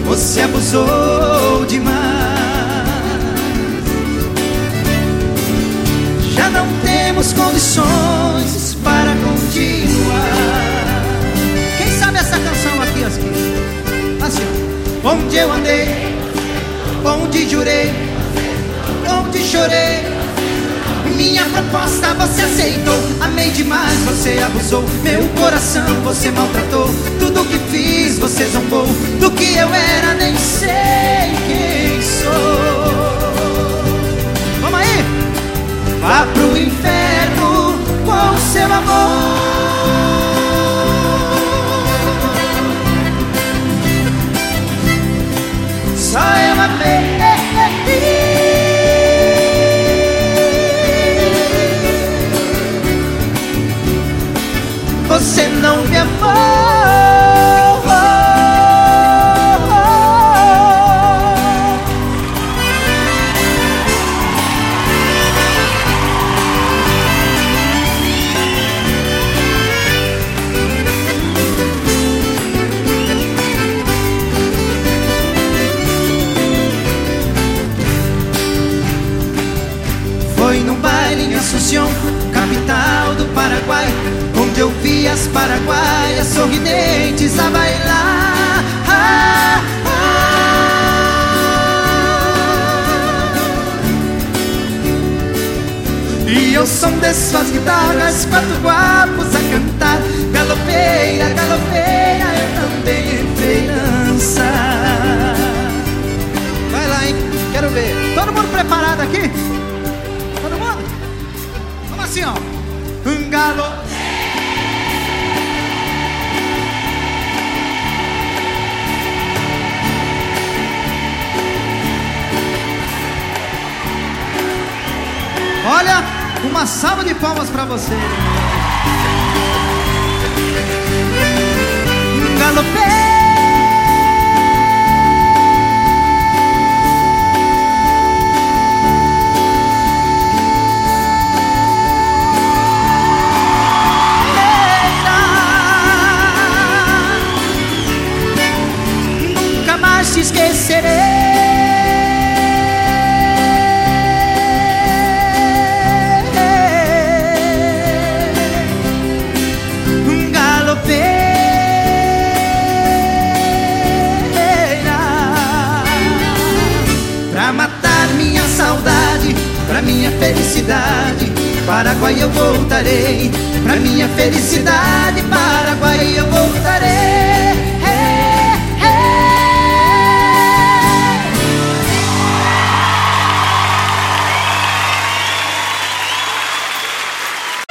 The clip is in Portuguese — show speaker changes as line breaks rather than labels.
você abusou demais. Já não temos condições para continuar. Quem sabe essa canção aqui, assim? Onde eu andei, onde jurei, onde chorei, minha proposta você aceitou. Amei demais, você abusou. Meu coração você maltratou. Tudo que fiz você zombou. Do que eu era nem sei quem sou. Vamos aí! Vá pro inferno com seu amor. Só eu amei. Você não me amou. Foi num baile em Assunção, capital do Paraguai, onde eu vi as paraguaias sorridentes a bailar. E eu som de suas guitarras, quatro guapos a cantar. Galopeira, galopeira, eu também entrei dançar. Vai lá, hein? Quero ver. Todo mundo preparado aqui? Todo mundo? Vamos assim, ó. Um galo. Olha, uma salva de palmas pra você. Galopei. Nunca mais te esquecerei. Pra matar minha saudade, pra minha felicidade, Paraguai eu voltarei. Pra minha felicidade, Paraguai eu voltarei.